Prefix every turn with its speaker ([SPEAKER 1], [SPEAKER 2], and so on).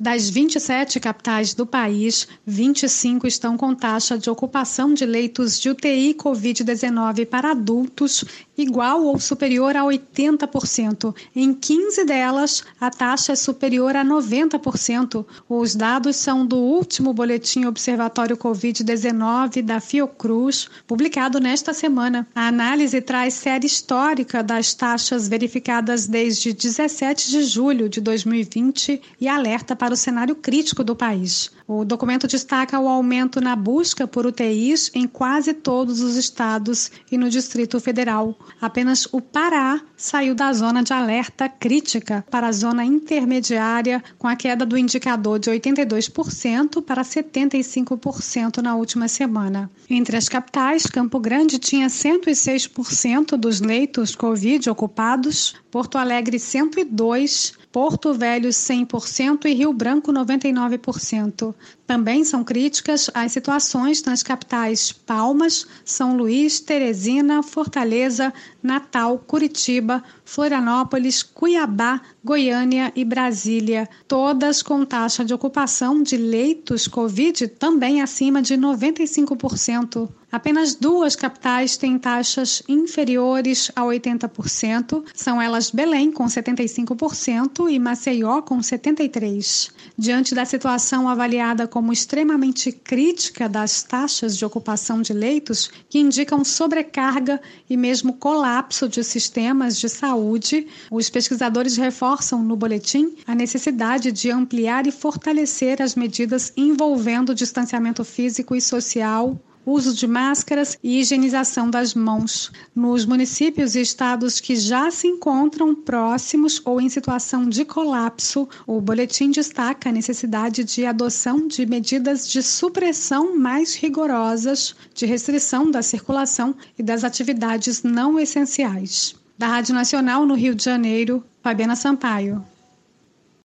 [SPEAKER 1] Das 27 capitais do país, 25 estão com taxa de ocupação de leitos de UTI Covid-19 para adultos igual ou superior a 80%. Em 15 delas, a taxa é superior a 90%. Os dados são do último boletim Observatório Covid-19 da Fiocruz, publicado nesta semana. A análise traz série histórica das taxas verificadas desde 17 de julho de 2020 e alerta para o cenário crítico do país. O documento destaca o aumento na busca por UTIs em quase todos os estados e no Distrito Federal. Apenas o Pará saiu da zona de alerta crítica para a zona intermediária, com a queda do indicador de 82% para 75% na última semana. Entre as capitais, Campo Grande tinha 106% dos leitos Covid ocupados, Porto Alegre 102%, Porto Velho 100% e Rio Branco 99%. Também são críticas as situações nas capitais Palmas, São Luís, Teresina, Fortaleza, Natal, Curitiba, Florianópolis, Cuiabá, Goiânia e Brasília, todas com taxa de ocupação de leitos Covid também acima de 95%. Apenas 2 capitais têm taxas inferiores a 80%, são elas Belém, com 75%, e Maceió, com 73%. Diante da situação avaliada como extremamente crítica das taxas de ocupação de leitos, que indicam sobrecarga e mesmo colapso de sistemas de saúde, os pesquisadores reforçam no boletim a necessidade de ampliar e fortalecer as medidas envolvendo distanciamento físico e social, uso de máscaras e higienização das mãos. Nos municípios e estados que já se encontram próximos ou em situação de colapso, o boletim destaca a necessidade de adoção de medidas de supressão mais rigorosas, de restrição da circulação e das atividades não essenciais. Da Rádio Nacional, no Rio de Janeiro, Fabiana Sampaio.